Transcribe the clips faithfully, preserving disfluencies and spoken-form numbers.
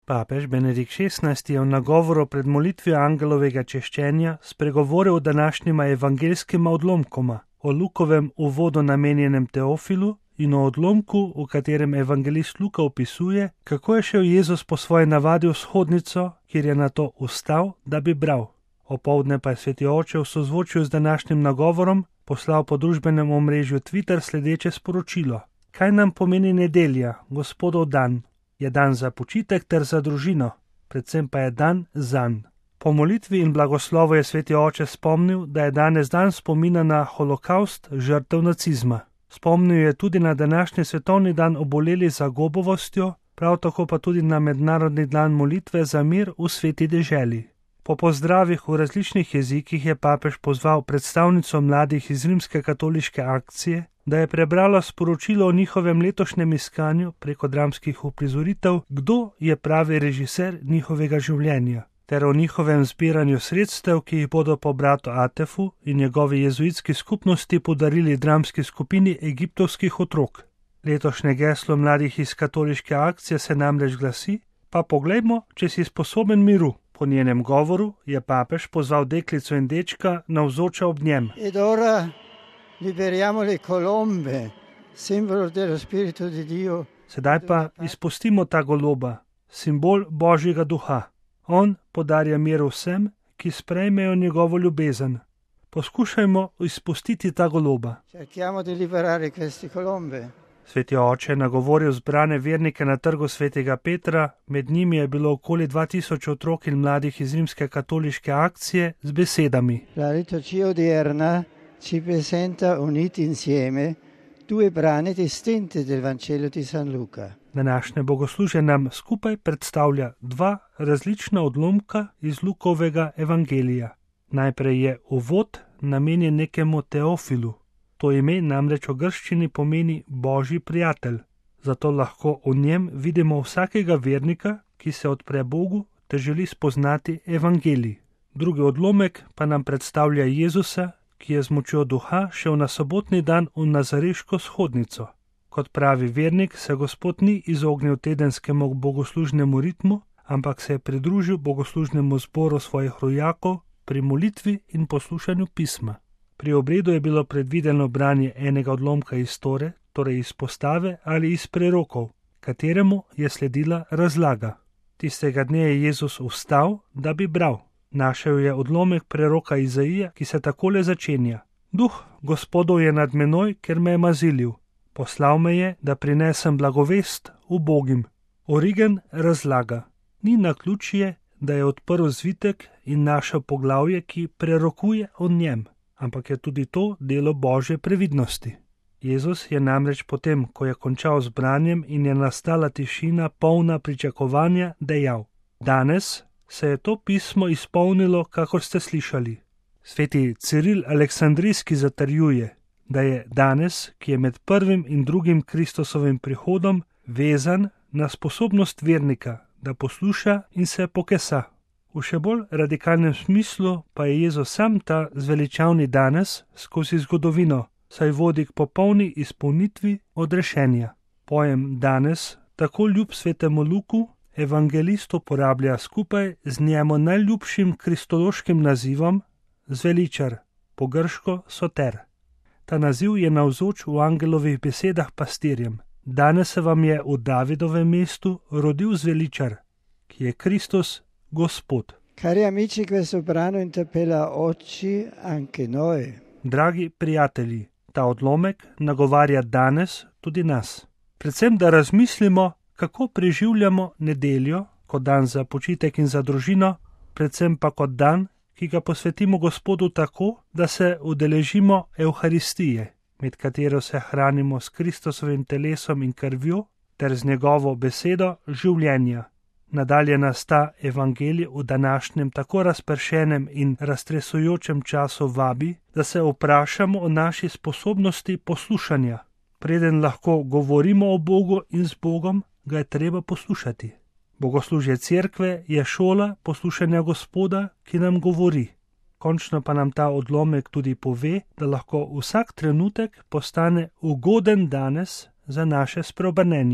Papež Benedikt šestnajsti je v nagovoru pred molitvijo angelovega češčenja spregovoril o današnjima evangeljskima odlomkoma, o Lukovem uvodu namenjenem Teofilu in o odlomku, v katerem evangelist Luka opisuje, kako je šel Jezus po svoji navadi v shodnico, kjer je nato vstal, da bi bral. Opoldne pa je sveti oče v sozvočju z današnjim nagovorom poslal po družbenem omrežju Twitter sledeče sporočilo. Kaj nam pomeni nedelja, Gospodov dan? Je dan za počitek ter za družino, predvsem pa je dan zanj. Po molitvi in blagoslovu je sveti oče spomnil, da je danes dan spomina na holokaust žrtev nacizma. Spomnil je tudi na današnji svetovni dan oboleli za gobovostjo, prav tako pa tudi na mednarodni dan molitve za mir v sveti deželi. Po pozdravih v različnih jezikih je papež pozval predstavnico mladih iz Rimske katoliške akcije, da je prebrala sporočilo o njihovem letošnjem iskanju preko dramskih uprizoritev, kdo je pravi režiser njihovega življenja, ter o njihovem zbiranju sredstev, ki jih bodo po bratu Atefu in njegovi jezuitski skupnosti podarili dramski skupini egiptovskih otrok. Letošnje geslo mladih iz katoliške akcije se namreč glasi: pa poglejmo, če si sposoben miru. Po njenem govoru je papež pozval deklico in dečka navzoča ob njem. Ed ora liberiamo le colombe, simbolo dello spirito di Dio. Sedaj pa izpustimo ta goloba, simbol Božjega duha. On podarja mir vsem, ki sprejmejo njegovo ljubezen. Poskušajmo izpustiti ta goloba. Cerchiamo di liberare queste colombe. Sveti oče je nagovoril zbrane vernike na trgu svetega Petra, med njimi je bilo okoli dva tisoč otrok in mladih iz Rimske katoliške akcije z besedami. La liturgia odierna ci presenta uniti insieme due brani distinte del Vangelo di San Luca. Današnje bogoslužje nam skupaj predstavlja dva različna odlomka iz Lukovega evangelija. Najprej je uvod namenjen nekemu Teofilu. To ime namreč v grščini pomeni Božji prijatelj, zato lahko v njem vidimo vsakega vernika, ki se odpre Bogu te želi spoznati evangelij. Drugi odlomek pa nam predstavlja Jezusa, ki je z močjo duha šel na sobotni dan v nazareško shodnico. Kot pravi vernik se Gospod ni izognil tedenskemu bogoslužnemu ritmu, ampak se je pridružil bogoslužnemu zboru svojih rojakov pri molitvi in poslušanju pisma. Pri obredu je bilo predvideno branje enega odlomka iz Tore, torej iz postave ali iz prerokov, kateremu je sledila razlaga. Tistega dne je Jezus vstal, da bi bral. Našel je odlomek preroka Izaija, ki se takole začenja: Duh Gospodov je nad menoj, ker me je mazilil. Poslal me je, da prinesem blagovest ubogim. Origen razlaga: ni naključje, da je odprl zvitek in našel poglavje, ki prerokuje o njem, ampak je tudi to delo Božje previdnosti. Jezus je namreč potem, ko je končal z branjem in je nastala tišina polna pričakovanja, dejal: danes se je to pismo izpolnilo, kakor ste slišali. Sveti Ciril Aleksandrijski zatrjuje, da je danes, ki je med prvim in drugim Kristusovim prihodom, vezan na sposobnost vernika, da posluša in se pokesa. V še bolj radikalnem smislu pa je Jezus sam ta zveličavni danes skozi zgodovino, saj vodi k popolni izpolnitvi odrešenja. Pojem danes, tako ljub svetemu Luku, evangelist uporablja skupaj z njemu najljubšim kristološkim nazivom zveličar, po grško soter. Ta naziv je navzoč v angelovih besedah pastirjem. Danes se vam je v Davidovem mestu rodil zveličar, ki je Kristus Gospod. Cari amici, questo brano interpella oggi anche noi. Dragi prijatelji, ta odlomek nagovarja danes tudi nas. Predvsem, da razmislimo, kako preživljamo nedeljo kot dan za počitek in za družino, predvsem pa kot dan, ki ga posvetimo Gospodu tako, da se udeležimo Evharistije, med katero se hranimo s Kristusovim telesom in krvjo ter z njegovo besedo življenja. Nadalje nas ta evangelij v današnjem tako razpršenem in raztresujočem času vabi, da se vprašamo o naši sposobnosti poslušanja. Preden lahko govorimo o Bogu in z Bogom, ga je treba poslušati. Bogoslužje cerkve je šola poslušanja Gospoda, ki nam govori. Končno pa nam ta odlomek tudi pove, da lahko vsak trenutek postane ugoden danes za naše spreobrnenje.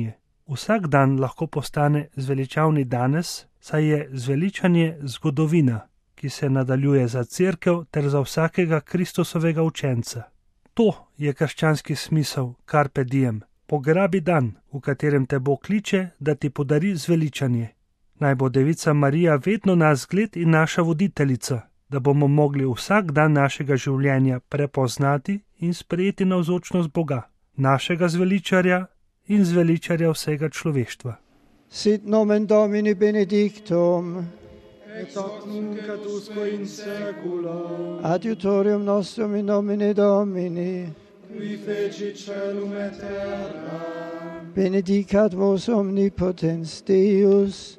Vsak dan lahko postane zveličavni danes, saj je zveličanje zgodovina, ki se nadaljuje za cerkev ter za vsakega Kristusovega učenca. To je krščanski smisel carpe diem. Pograbi dan, v katerem te Bog kliče, da ti podari zveličanje. Naj bo Devica Marija vedno naš zgled in naša voditeljica, da bomo mogli vsak dan našega življenja prepoznati in sprejeti navzočnost Boga, našega zveličarja in zveličarja vsega človeštva. Sit nomen Domini benedictum, ex hoc nunc et usque in saeculo, adiutorium nostrum in nomine Domini, qui fecit caelum et terra. Benedicat vos omnipotens Deus,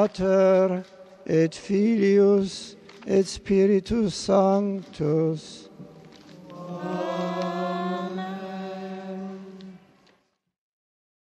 Pater et Filius et Spiritus Sanctus.